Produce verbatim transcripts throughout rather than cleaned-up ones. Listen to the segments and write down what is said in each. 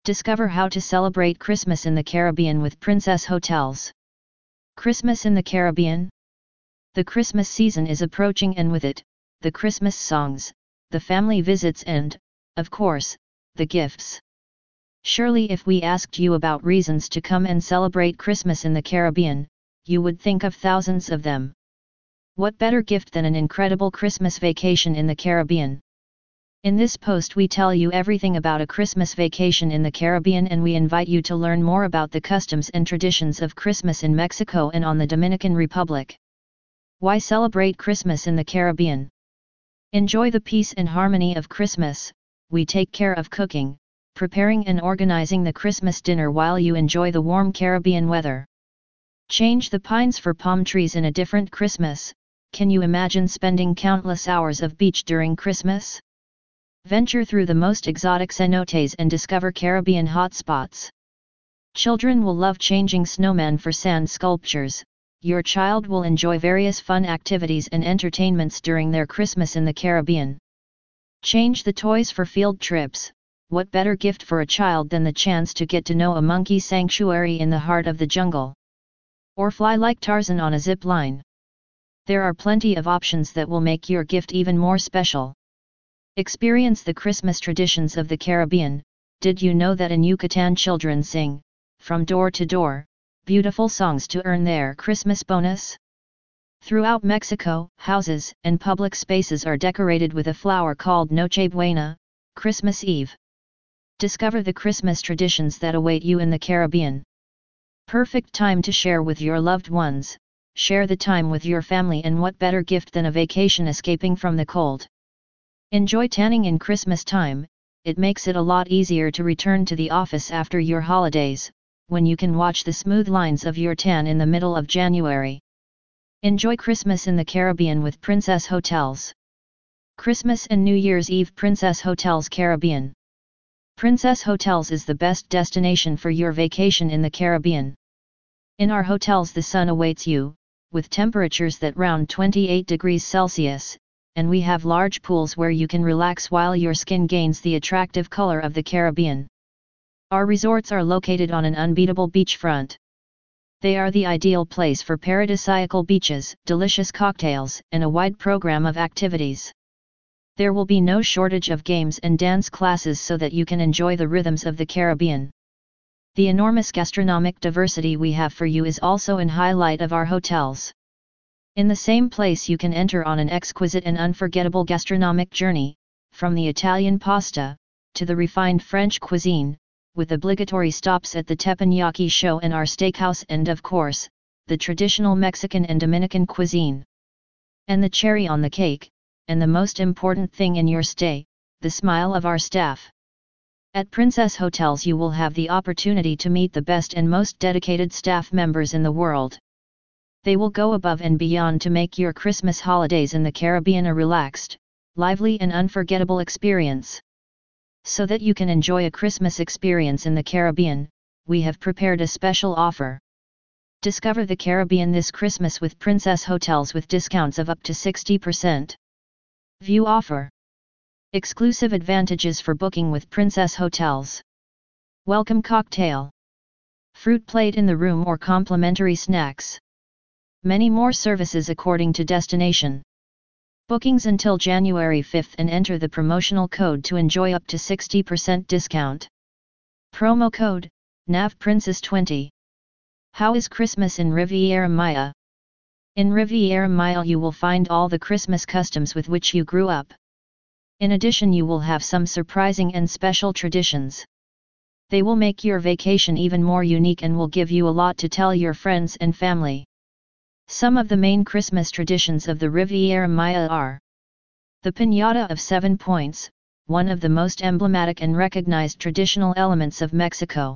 Discover how to celebrate Christmas in the Caribbean with Princess Hotels. Christmas in the Caribbean? The Christmas season is approaching, and with it, the Christmas songs, the family visits and, of course, the gifts. Surely if we asked you about reasons to come and celebrate Christmas in the Caribbean, you would think of thousands of them. What better gift than an incredible Christmas vacation in the Caribbean? In this post we tell you everything about a Christmas vacation in the Caribbean, and we invite you to learn more about the customs and traditions of Christmas in Mexico and on the Dominican Republic. Why celebrate Christmas in the Caribbean? Enjoy the peace and harmony of Christmas. We take care of cooking, preparing and organizing the Christmas dinner while you enjoy the warm Caribbean weather. Change the pines for palm trees in a different Christmas. Can you imagine spending countless hours of beach during Christmas? Venture through the most exotic cenotes and discover Caribbean hotspots. Children will love changing snowmen for sand sculptures. Your child will enjoy various fun activities and entertainments during their Christmas in the Caribbean. Change the toys for field trips. What better gift for a child than the chance to get to know a monkey sanctuary in the heart of the jungle? Or fly like Tarzan on a zip line. There are plenty of options that will make your gift even more special. Experience the Christmas traditions of the Caribbean. Did you know that in Yucatan children sing, from door to door, beautiful songs to earn their Christmas bonus? Throughout Mexico, houses and public spaces are decorated with a flower called Noche Buena, Christmas Eve. Discover the Christmas traditions that await you in the Caribbean. Perfect time to share with your loved ones. Share the time with your family, and what better gift than a vacation escaping from the cold? Enjoy tanning in Christmas time. It makes it a lot easier to return to the office after your holidays, when you can watch the smooth lines of your tan in the middle of January. Enjoy Christmas in the Caribbean with Princess Hotels. Christmas and New Year's Eve Princess Hotels Caribbean. Princess Hotels is the best destination for your vacation in the Caribbean. In our hotels the sun awaits you, with temperatures that round twenty-eight degrees Celsius, and we have large pools where you can relax while your skin gains the attractive color of the Caribbean. Our resorts are located on an unbeatable beachfront. They are the ideal place for paradisiacal beaches, delicious cocktails, and a wide program of activities. There will be no shortage of games and dance classes so that you can enjoy the rhythms of the Caribbean. The enormous gastronomic diversity we have for you is also an highlight of our hotels. In the same place you can enter on an exquisite and unforgettable gastronomic journey, from the Italian pasta, to the refined French cuisine, with obligatory stops at the Teppanyaki show and our steakhouse, and of course, the traditional Mexican and Dominican cuisine. And the cherry on the cake, and the most important thing in your stay, the smile of our staff. At Princess Hotels you will have the opportunity to meet the best and most dedicated staff members in the world. They will go above and beyond to make your Christmas holidays in the Caribbean a relaxed, lively and unforgettable experience. So that you can enjoy a Christmas experience in the Caribbean, we have prepared a special offer. Discover the Caribbean this Christmas with Princess Hotels with discounts of up to sixty percent. View offer. Exclusive advantages for booking with Princess Hotels. Welcome cocktail. Fruit plate in the room or complimentary snacks. Many more services according to destination. Bookings until January fifth and enter the promotional code to enjoy up to sixty percent discount. Promo code, N A V Princess twenty. How is Christmas in Riviera Maya? In Riviera Maya you will find all the Christmas customs with which you grew up. In addition you will have some surprising and special traditions. They will make your vacation even more unique and will give you a lot to tell your friends and family. Some of the main Christmas traditions of the Riviera Maya are: the Piñata of Seven Points, one of the most emblematic and recognized traditional elements of Mexico.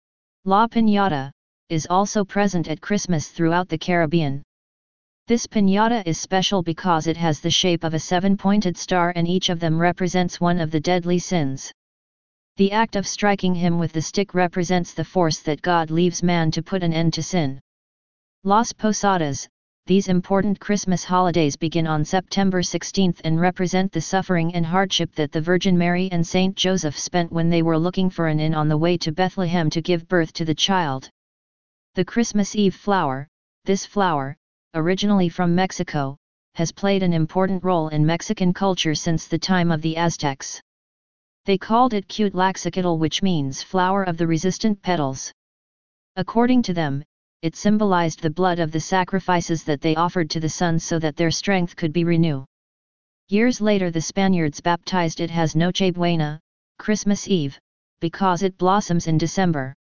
La Piñata is also present at Christmas throughout the Caribbean. This piñata is special because it has the shape of a seven-pointed star, and each of them represents one of the deadly sins. The act of striking him with the stick represents the force that God leaves man to put an end to sin. Las Posadas, These important Christmas holidays begin on September sixteenth and represent the suffering and hardship that the Virgin Mary and Saint Joseph spent when they were looking for an inn on the way to Bethlehem to give birth to the child. The Christmas Eve flower, this flower, originally from Mexico, has played an important role in Mexican culture since the time of the Aztecs. They called it Quetzalcoatl, which means flower of the resistant petals. According to them, it symbolized the blood of the sacrifices that they offered to the sun so that their strength could be renewed. Years later the Spaniards baptized it as Noche Buena, Christmas Eve, because it blossoms in December.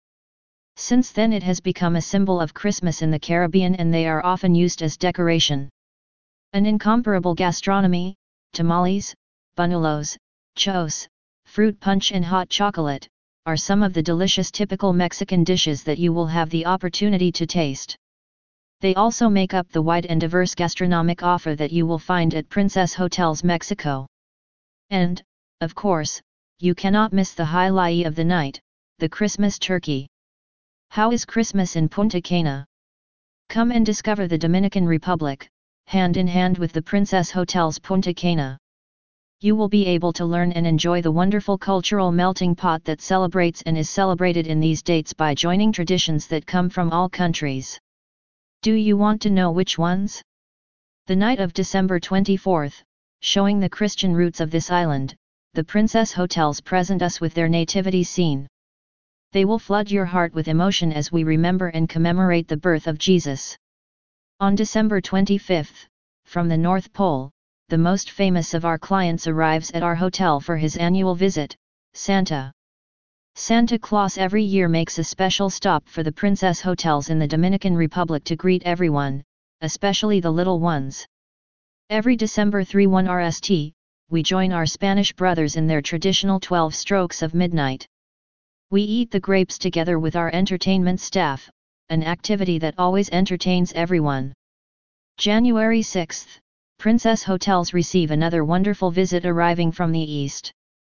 Since then it has become a symbol of Christmas in the Caribbean, and they are often used as decoration. An incomparable gastronomy, tamales, buñuelos, chos, fruit punch and hot chocolate, are some of the delicious typical Mexican dishes that you will have the opportunity to taste. They also make up the wide and diverse gastronomic offer that you will find at Princess Hotels Mexico. And, of course, you cannot miss the highlight of the night, the Christmas turkey. How is Christmas in Punta Cana? Come and discover the Dominican Republic, hand in hand with the Princess Hotels Punta Cana. You will be able to learn and enjoy the wonderful cultural melting pot that celebrates and is celebrated in these dates by joining traditions that come from all countries. Do you want to know which ones? The night of December twenty-fourth, showing the Christian roots of this island, the Princess Hotels present us with their nativity scene. They will flood your heart with emotion as we remember and commemorate the birth of Jesus. On December twenty-fifth, from the North Pole, the most famous of our clients arrives at our hotel for his annual visit, Santa. Santa Claus every year makes a special stop for the Princess Hotels in the Dominican Republic to greet everyone, especially the little ones. Every December thirty-first, we join our Spanish brothers in their traditional twelve strokes of midnight. We eat the grapes together with our entertainment staff, an activity that always entertains everyone. January sixth, Princess Hotels receive another wonderful visit arriving from the East.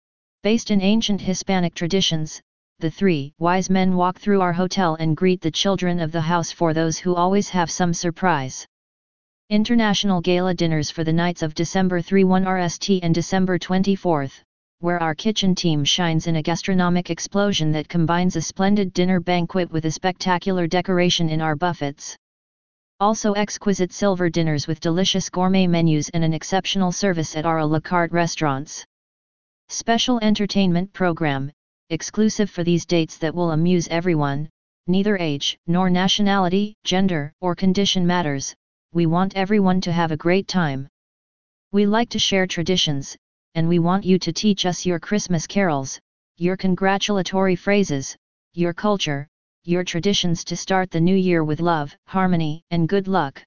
Based in ancient Hispanic traditions, the three wise men walk through our hotel and greet the children of the house for those who always have some surprise. International gala dinners for the nights of December thirty-first and December twenty-fourth, where our kitchen team shines in a gastronomic explosion that combines a splendid dinner banquet with a spectacular decoration in our buffets. Also exquisite silver dinners with delicious gourmet menus and an exceptional service at our a la carte restaurants. Special entertainment program, exclusive for these dates that will amuse everyone, neither age nor nationality, gender or condition matters, we want everyone to have a great time. We like to share traditions, and we want you to teach us your Christmas carols, your congratulatory phrases, your culture, your traditions to start the new year with love, harmony, and good luck.